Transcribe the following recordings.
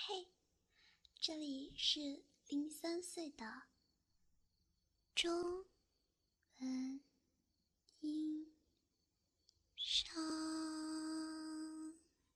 嘿，这里是03岁的中文音商。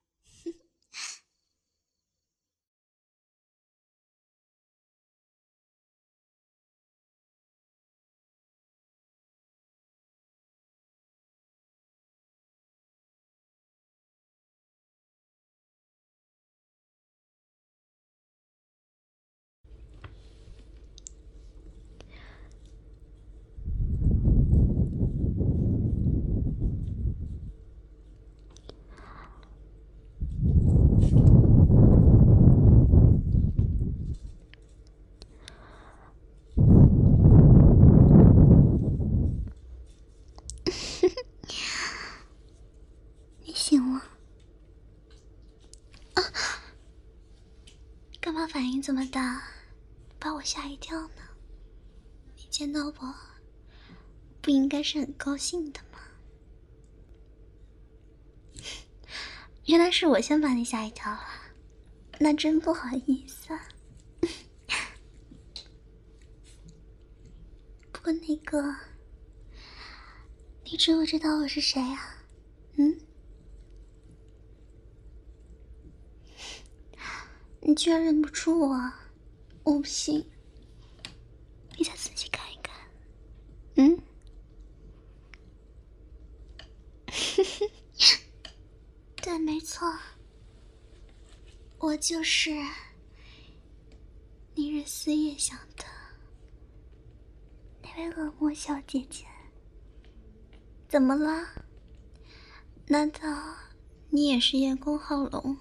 你醒了啊？干嘛反应这么大，把我吓一跳呢？你见到我不应该是很高兴的吗？原来是我先把你吓一跳了，那真不好意思啊。不过那个，你知不知道我是谁啊？你居然认不出我，我不信，你再仔细看一看。对，没错，我就是你日思夜想的那位恶魔小姐姐。怎么了？难道你也是叶公好龙，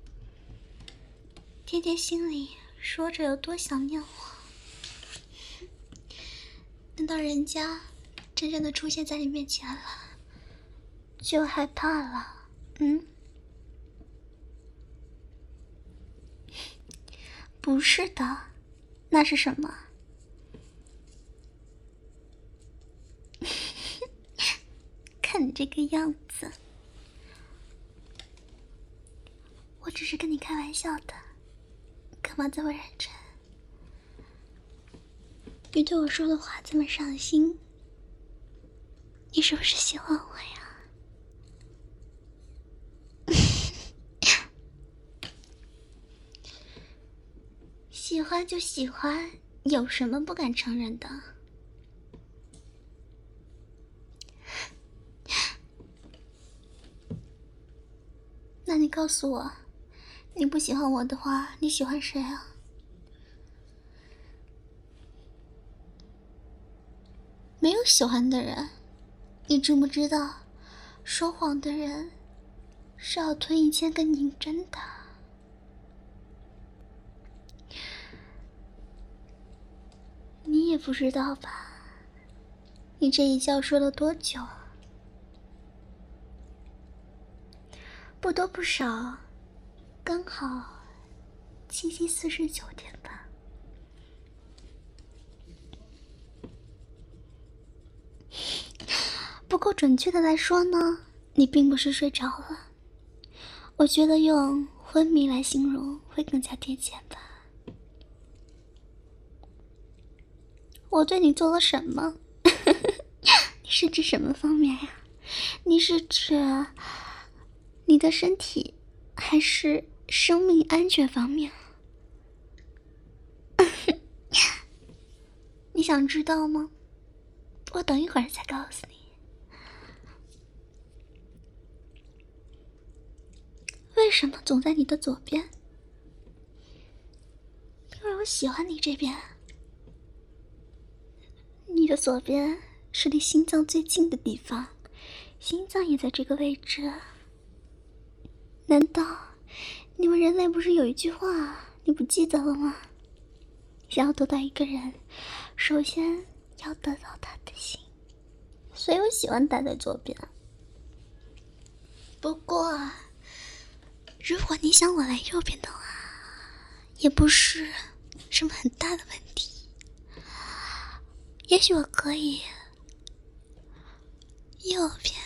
天天心里说着有多想念我？等到人家真正的出现在你面前了，就害怕了？不是的，那是什么？看你这个样子，我只是跟你开玩笑的，干嘛这么认真？你对我说的话这么上心，你是不是喜欢我呀？喜欢就喜欢，有什么不敢承认的？那你告诉我，你不喜欢我的话，你喜欢谁啊？没有喜欢的人，你知不知道，说谎的人是要吞1000个拧针的。你也不知道吧？你这一觉睡了多久？不多不少，刚好749天吧。不过准确的来说呢，你并不是睡着了，我觉得用昏迷来形容会更加贴切吧。我对你做了什么？你是指什么方面呀？你是指你的身体还是生命安全方面？你想知道吗？我等一会儿再告诉你。为什么总在你的左边？因为我喜欢你这边。你的左边是离心脏最近的地方，心脏也在这个位置。难道你们人类不是有一句话你不记得了吗？想要得到一个人，首先要得到他的心，所以我喜欢待在左边。不过如果你想我来右边的话，也不是什么很大的问题。也许我可以右边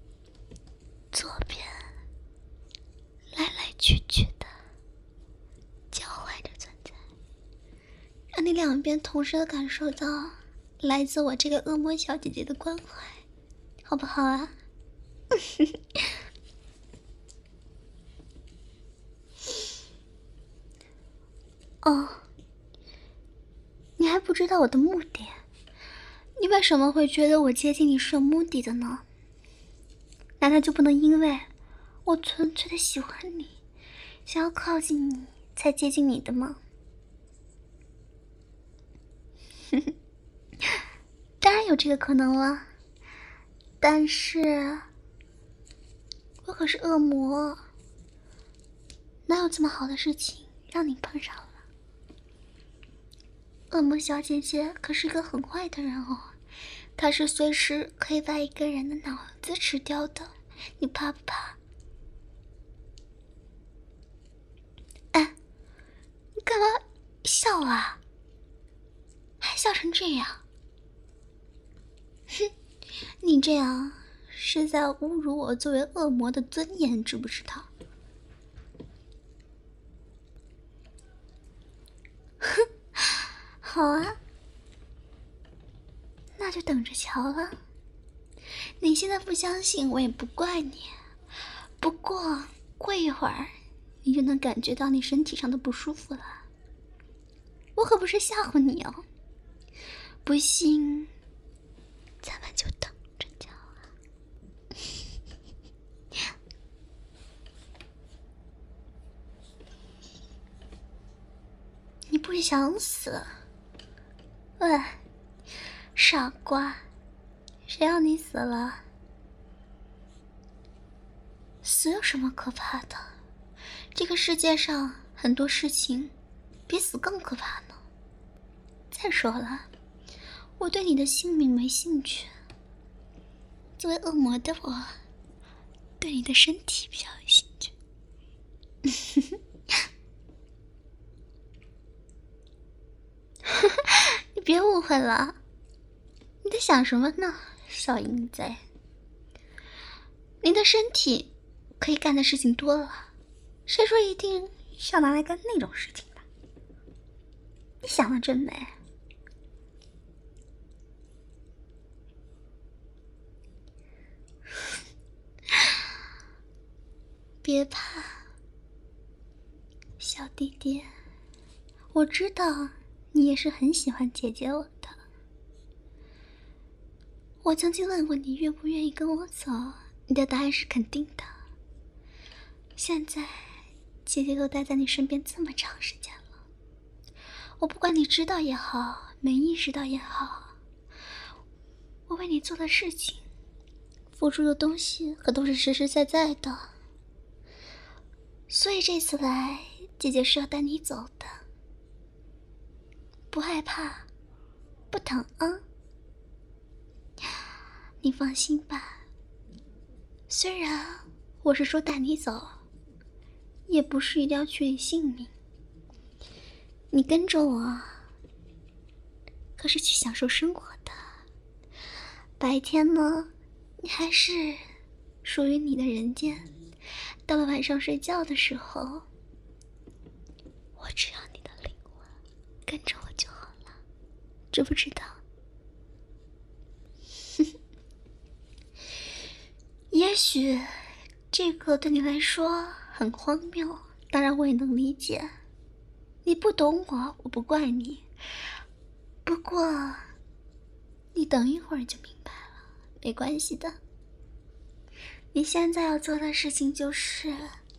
左边来来去去的。 边同时的感受到来自我这个恶魔小姐姐的关怀，好不好啊？哦，你还不知道我的目的？你为什么会觉得我接近你是有目的的呢？难道就不能因为我纯粹的喜欢你，想要靠近你才接近你的吗？当然有这个可能了，但是我可是恶魔，哪有这么好的事情让你碰上了？恶魔小姐姐可是一个很坏的人哦，她是随时可以把一个人的脑子吃掉的，你怕不怕？哎，你干嘛笑啊？还笑成这样？哼，你这样是在侮辱我作为恶魔的尊严，知不知道？哼，好啊，那就等着瞧了。你现在不相信，我也不怪你。不过过一会儿，你就能感觉到你身体上的不舒服了。我可不是吓唬你哦。不信，咱们就等着瞧啊。你不想死？喂，傻瓜，谁让你死了？死有什么可怕的？这个世界上很多事情比死更可怕呢。再说了，我对你的性命没兴趣。作为恶魔的我，对你的身体比较有兴趣。你别误会了，你在想什么呢，小淫贼？你的身体可以干的事情多了，谁说一定是要拿来干那种事情的？你想的真美。别怕，小弟弟，我知道你也是很喜欢姐姐我的。我曾经问过你愿不愿意跟我走，你的答案是肯定的。现在姐姐都待在你身边这么长时间了，我不管你知道也好，没意识到也好，我为你做的事情，付出的东西可都是实实在在的。所以这次来，姐姐是要带你走的，不害怕，不疼啊。你放心吧，虽然我是说带你走，也不是一定要取你性命。你跟着我，可是去享受生活的。白天呢，你还是属于你的人间。到了晚上睡觉的时候，我只要你的灵魂跟着我就好了，知不知道？也许这个对你来说很荒谬，当然我也能理解。你不懂我，我不怪你。不过，你等一会儿就明白了，没关系的。你现在要做的事情就是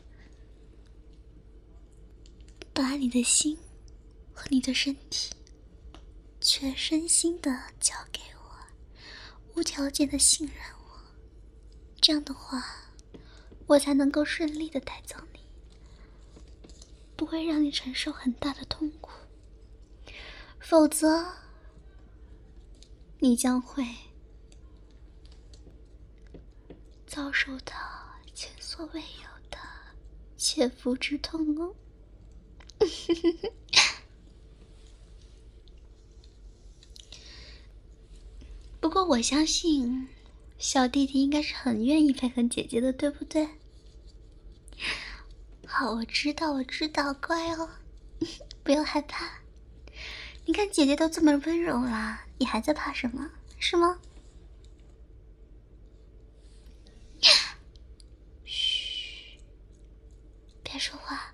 把你的心和你的身体全身心的交给我，无条件的信任我。这样的话，我才能够顺利的带走你，不会让你承受很大的痛苦。否则，你将会遭受到前所未有的切肤之痛哦。不过我相信小弟弟应该是很愿意配合姐姐的，对不对？好，我知道，乖哦，不要害怕。 你看姐姐都这么温柔了，你还在怕什么？是吗？嘘，别说话，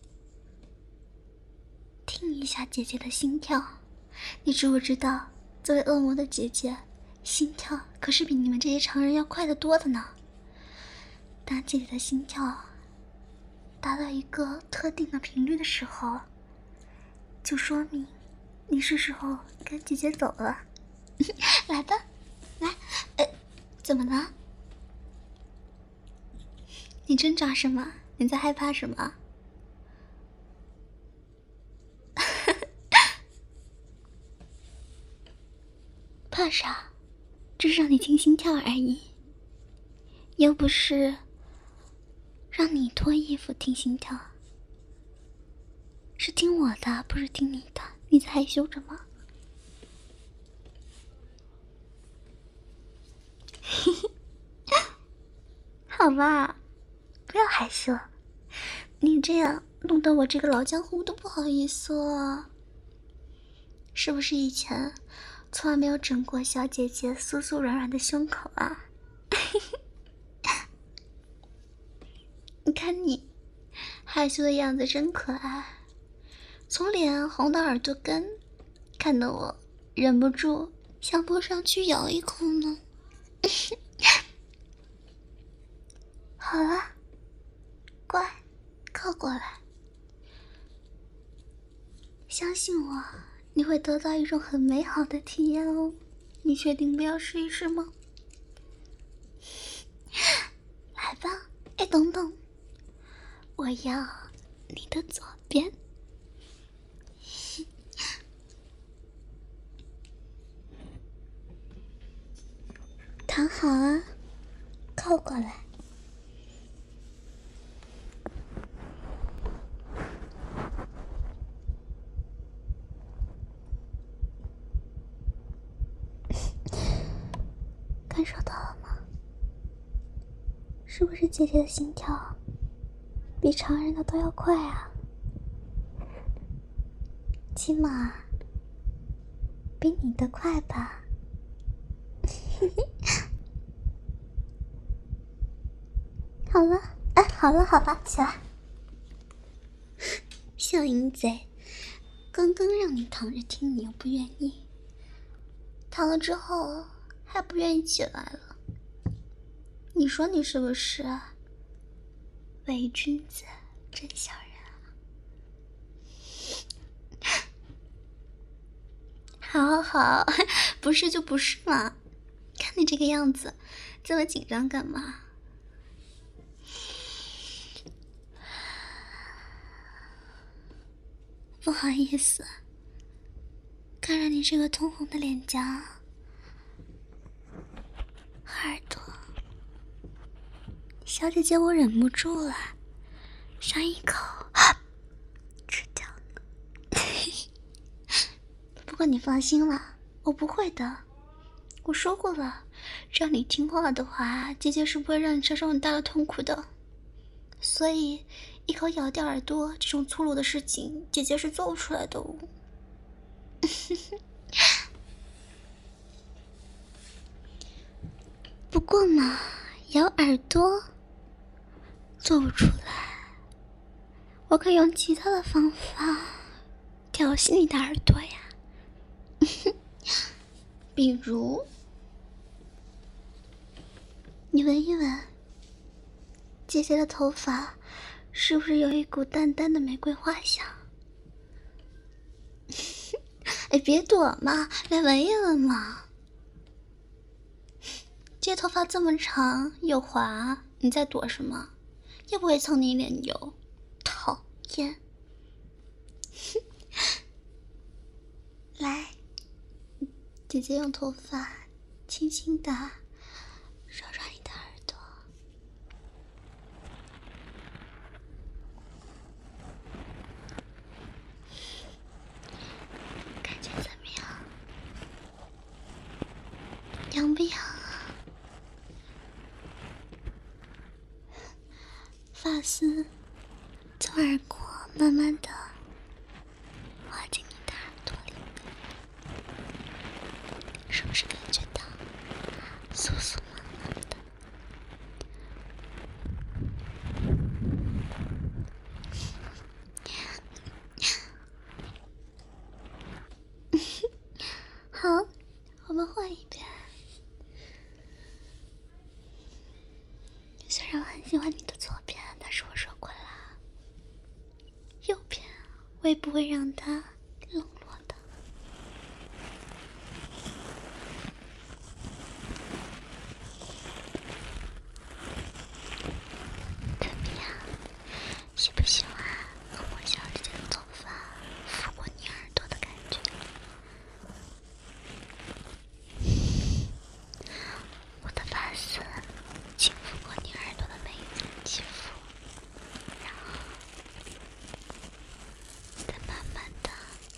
听一下姐姐的心跳。你知不知道，作为恶魔的姐姐，心跳可是比你们这些常人要快得多的呢。当姐姐的心跳达到一个特定的频率的时候，就说明你是时候跟姐姐走了。来吧，来，怎么了？你挣扎什么？你在害怕什么？怕啥？只是让你听心跳而已，又不是让你脱衣服听心跳。是听我的，不是听你的。你在害羞着吗？好吧，不要害羞，你这样弄得我这个老江湖都不好意思了。是不是以前从来没有整过小姐姐酥酥软软的胸口啊？你看你害羞的样子真可爱，从脸红到耳朵根，看得我忍不住想扑上去咬一口呢。好了，乖，靠过来，相信我，你会得到一种很美好的体验哦。你确定不要试一试吗？来吧，等等，我要你的左边。躺好啊，靠过来。感受到了吗？是不是姐姐的心跳比常人的都要快啊？起码比你的快吧。好了，好了，起来。小淫贼，刚刚让你躺着听，你又不愿意，躺了之后还不愿意起来了，你说你是不是伪君子真小人啊？好，不是就不是嘛，看你这个样子，这么紧张干嘛？不好意思，看着你这个通红的脸颊和耳朵，小姐姐我忍不住了，想一口吃掉了。不过你放心啦，我不会的，我说过了，只要你听话的话，姐姐是不会让你承受很大的痛苦的。所以一口咬掉耳朵这种粗鲁的事情，姐姐是做不出来的哦。不过嘛，咬耳朵做不出来，我可以用其他的方法调戏你的耳朵呀。比如你闻一闻姐姐的头发，是不是有一股淡淡的玫瑰花香？别躲嘛，来闻一闻嘛。这头发这么长又滑，你在躲什么？又不会蹭你脸油，讨厌。来，姐姐用头发轻轻地揉揉你的耳朵，感觉怎么样？痒不痒啊？发丝从耳廓慢慢的滑进你的耳朵里， 们换一边。虽然我很喜欢你的左边，但是我说过了，右边我也不会让它冷落的。怎么样？喜不喜欢和我小姐姐的头发拂过你耳朵的感觉？我的发丝轻拂过你耳朵的每一层肌肤，然后再慢慢的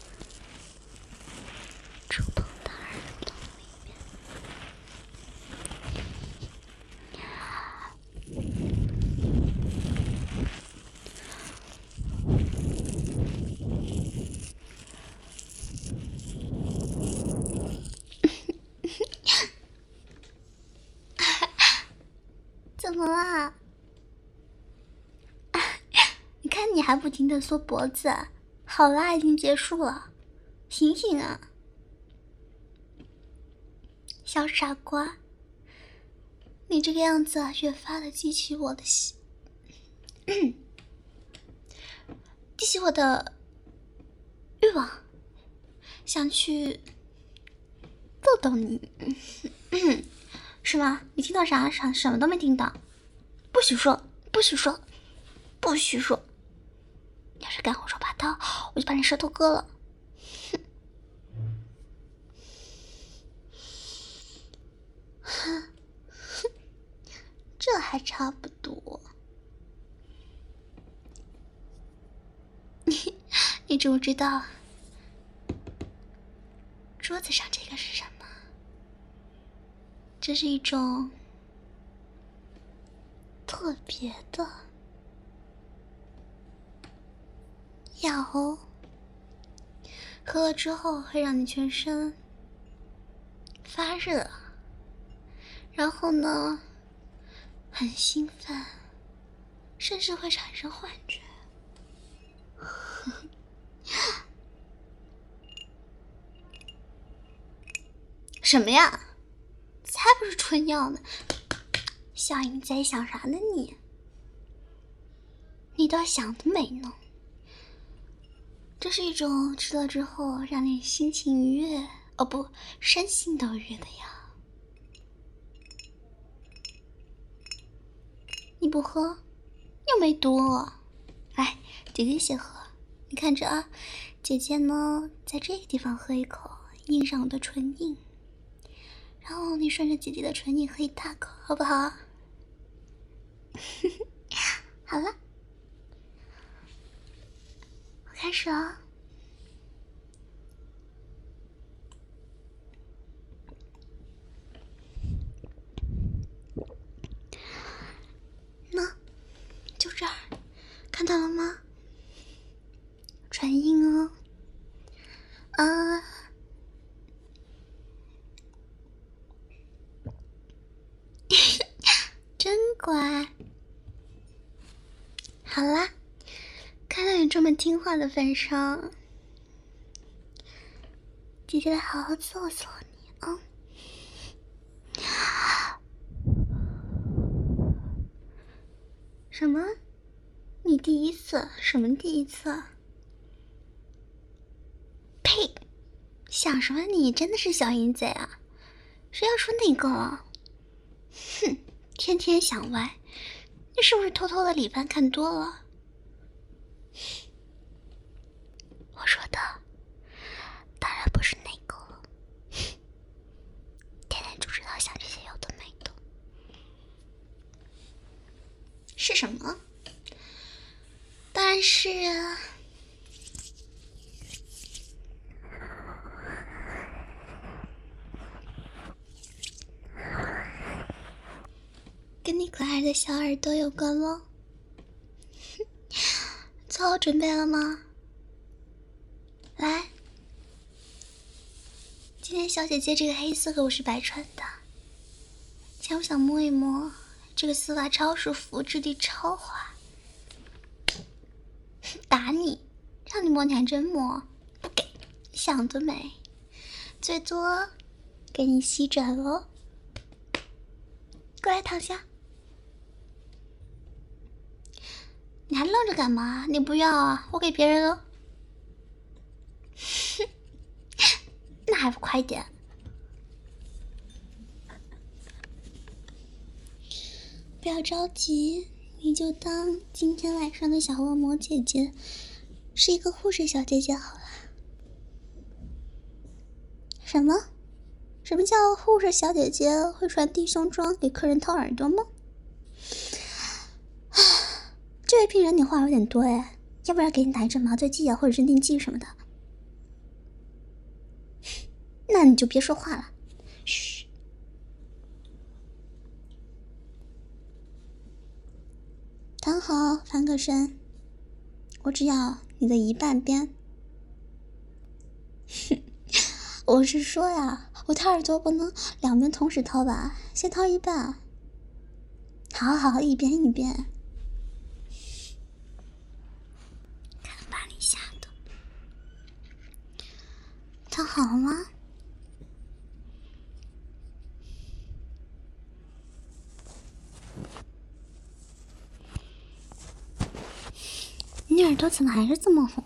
触碰到耳朵里面。怎么啦？你看你还不停的缩脖子，好啦，已经结束了，醒醒啊，小傻瓜！你这个样子啊，越发的激起我的激起我的欲望，想去逗逗你，是吗？你听到啥？什么都没听到，不许说，不许说，不许说！要是敢胡说八道，我就把你舌头割了。这还差不多。你知不知道桌子上这个是什么？这是一种特别的药哦，喝了之后会让你全身发热，然后呢很兴奋，甚至会产生幻觉。什么呀？才不是春药呢！小淫贼想啥呢你？你倒想得美呢！这是一种吃了之后让你心情愉悦，哦不，身心都愉悦的药。你不喝，又没毒。来，姐姐先喝。你看着啊，姐姐呢，在这个地方喝一口，印上我的唇印。然后你顺着姐姐的唇印喝一大口，好不好？好了，我开始了。那就这儿，看到了吗？唇印哦。真乖。好啦，看到你这么听话的份上，姐姐来好好揍揍你啊！什么？你第一次？什么第一次？呸！想什么你？真的是小淫贼啊！谁要说那个了？哼，天天想歪，你是不是偷偷的李帆看多了？我说的当然不是那个了，天天就知道想这些有的没的。是什么？当然是跟你可爱的小耳朵有关喽。做好准备了吗？来，今天小姐姐这个黑丝可不是白穿的，想不想摸一摸？这个丝袜超舒服，质地超滑。打你，让你摸你还真摸，不给，想得美。最多给你吸枕了，过来躺下。你还愣着干嘛？你不要啊，我给别人了。那还不快点？不要着急，你就当今天晚上的小恶魔姐姐是一个护士小姐姐好了。什么？什么叫护士小姐姐会穿低胸装给客人掏耳朵吗？这位病人，你话有点多哎，要不然给你打一针麻醉剂啊，或者镇定剂什么的。那你就别说话了，嘘。躺好，翻个身，我只要你的一半边。我是说呀，我掏耳朵不能两边同时掏吧，先掏一半。好好，一边一边。看把你吓的。躺好了吗？你耳朵怎么还是这么红？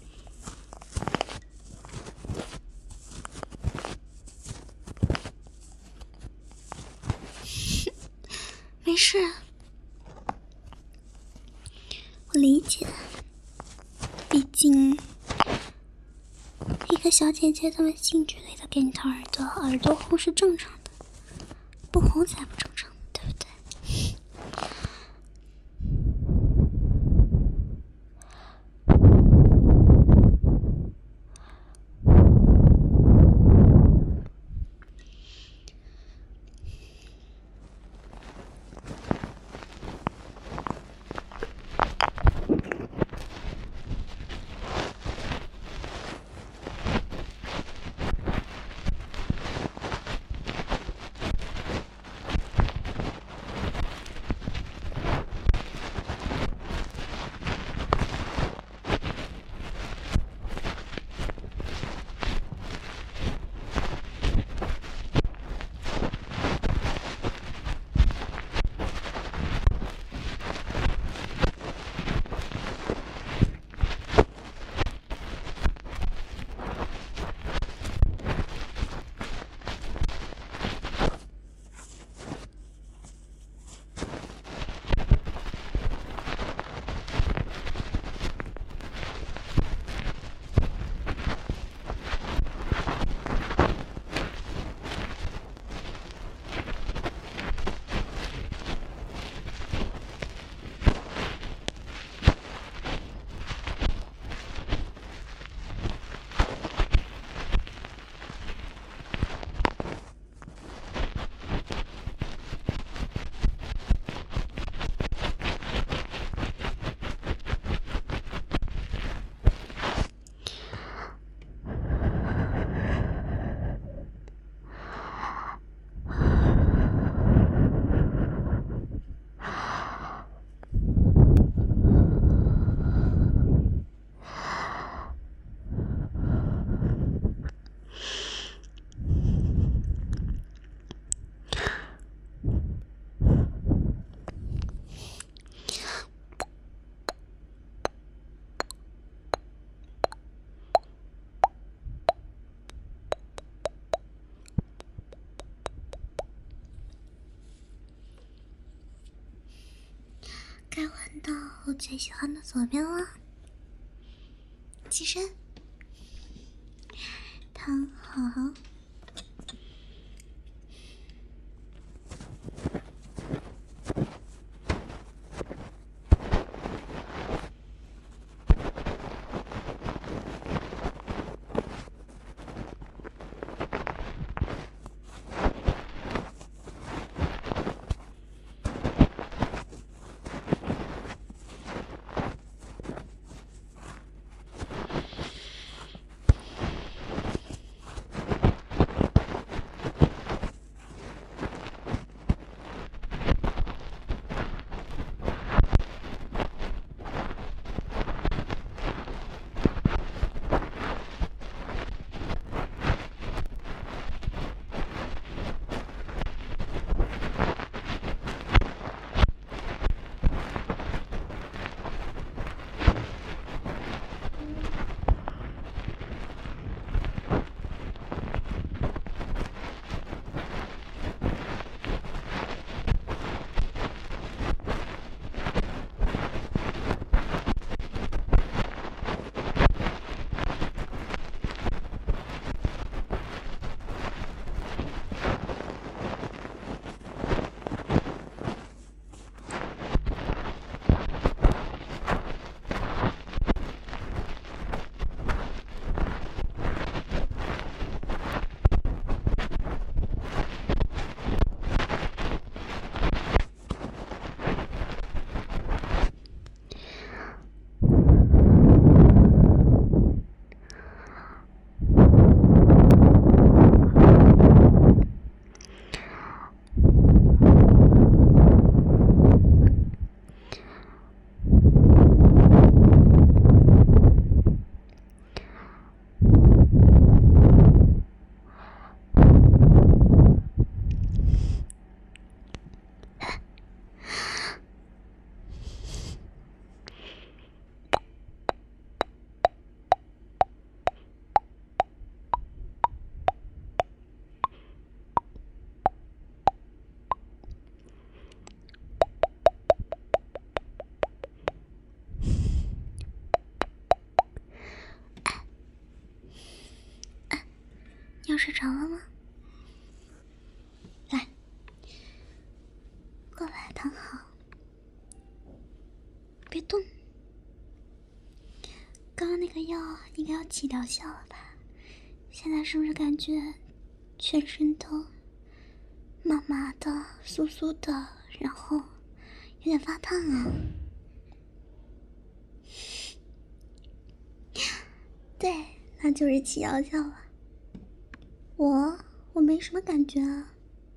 没事，我理解。毕竟，一个小姐姐这么近距离的给你掏耳朵，耳朵红是正常的，不红才不正常，对不对？该换到我最喜欢的左边了。起身，躺好。 要睡着了吗？来，过来躺好，别动。刚刚那个药应该要起疗效了吧？现在是不是感觉全身都麻麻的、酥酥的，然后有点发烫啊？对，那就是起疗效了。我没什么感觉啊。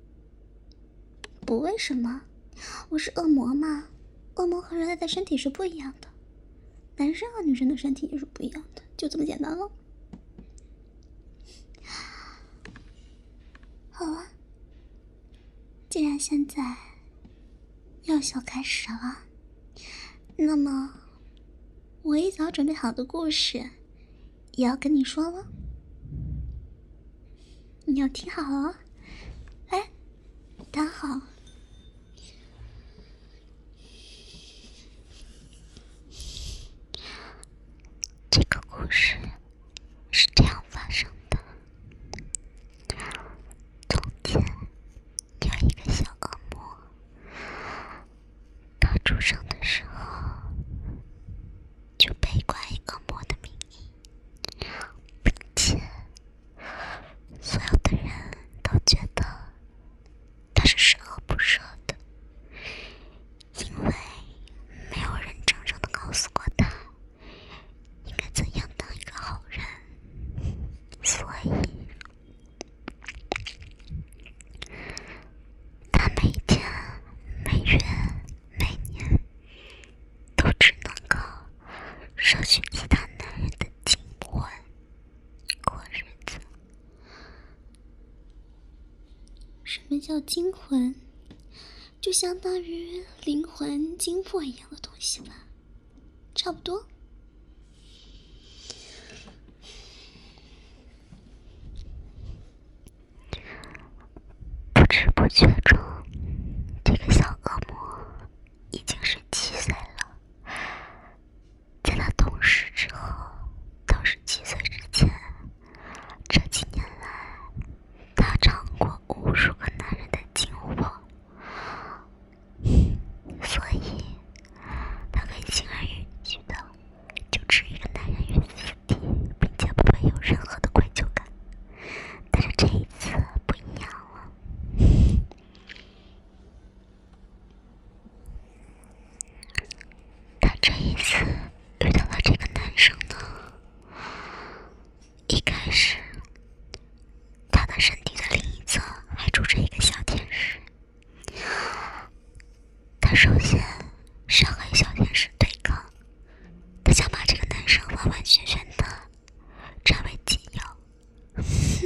不，为什么？我是恶魔嘛，恶魔和人类的身体是不一样的，男生和女生的身体也是不一样的，就这么简单了。好了，既然现在药效开始了，那么我一早准备好的故事也要跟你说了，你要听好了。来，躺好。这个故事是这样发生的：从前有一个小恶魔，他出生的时候就被冠以恶魔的名义，并且所有的人都觉得他是十恶不赦的，因为没有人真正的告诉过他应该怎样当一个好人，所以他每天、每月、每年都只能够摄取其他男人的精魂过日子。什么叫精魂？就相当于灵魂、精魄一样的东西吧，差不多。不知不觉中，这个小恶魔已经17岁了。在他懂事之后，到17岁之前，这几年来，他尝过无数个男人的精火，所以他可以轻而易举的就置一个男人于死地，并且不会有任何的愧疚感。但是这一次不一样了，他这一次遇到了这个男生呢，一开始他的身体的另一侧还住着一个小天使。他首先是要和小天使对抗，他想把这个男生完完全全的占为己有。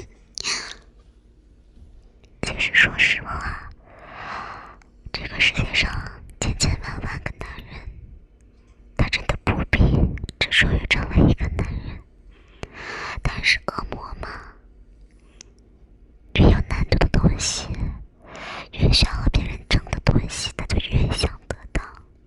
其实说实话，这个世界上千千万万个男人，他真的不必只属于成为一个男人。但是恶魔嘛，越有难度的东西，越需要和别人争的东西，他就越想得到。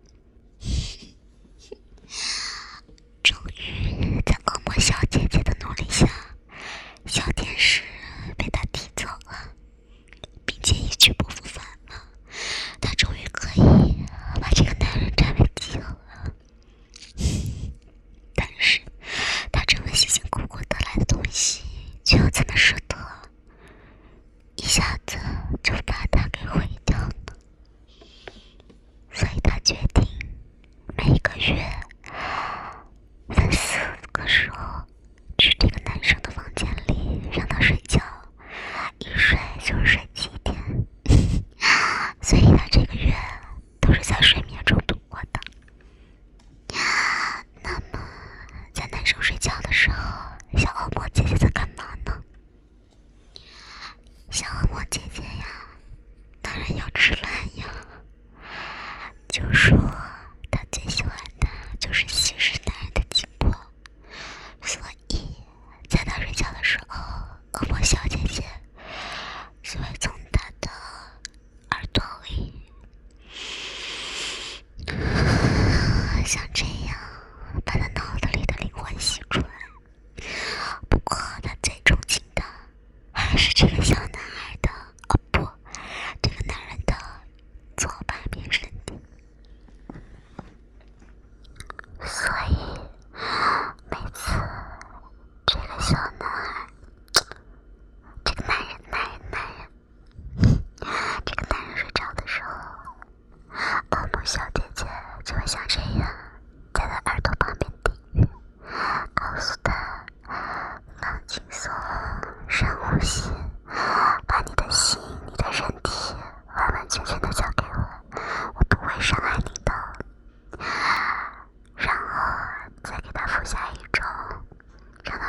终于在恶魔小姐姐的努力下，小天使被他踢走了，并且一去不复返了。他终于可以把这个男人占为己有了。但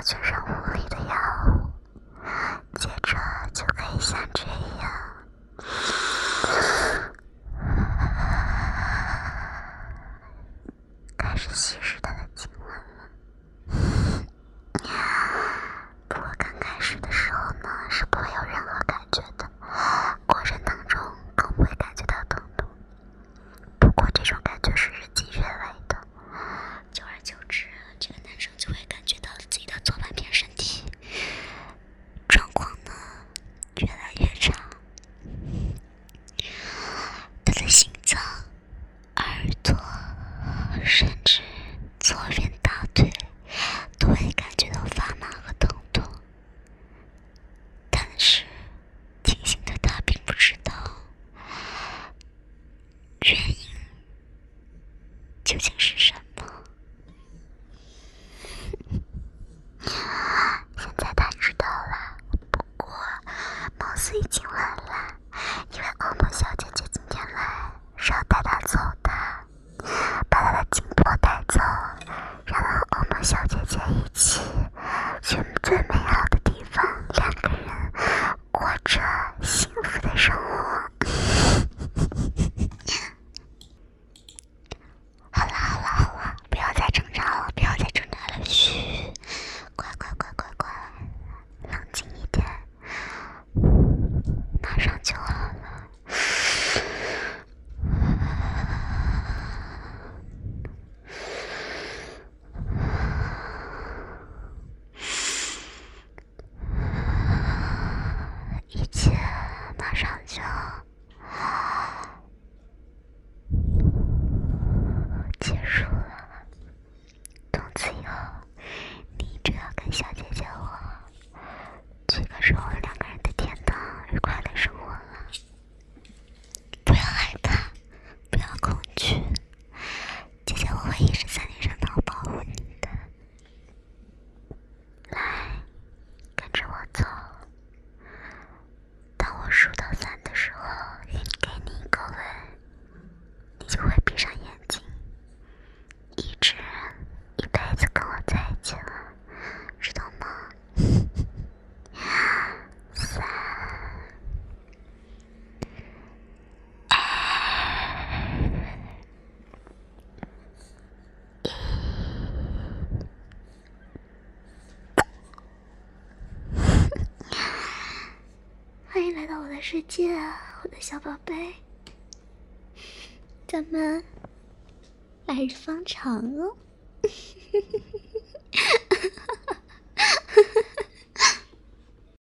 全身无力的药物，接着就可以像这样开始吸食他的精华了。不过刚开始的时候呢，是不会有任何感觉的，过程当中更不会感觉到疼痛。不过这种感觉是日积月累的，久而久之，这个男生就会感觉到自己的左半边身体状况呢越来越差，他的心脏、耳朵，甚至左边大腿都会感觉到发麻和疼痛。但是清醒的他并不知道原因究竟是什么。现在他知道了，不过貌似已经晚了，因为欧盟小姐姐今天来是要带他走的，把他的金箔带走，然后欧盟小姐姐一起去最美好的地方，两个人过着幸福的生活。好了，不要再挣扎了，嘘，乖，冷静一点，马上就好了。一切马上就结束了，从此以后你只要跟小姐姐我这个是我们两个人的天堂，愉快的生活了。不要害怕，不要恐惧，姐姐我会一直在你身旁保护你的。来，跟着我走，当我数到3的时候，给你一个吻，你就会闭上眼睛，一辈子跟我在一起了，知道吗？3、2、1。 欢迎来到我的世界，我的小宝贝。咱们来日方长哦。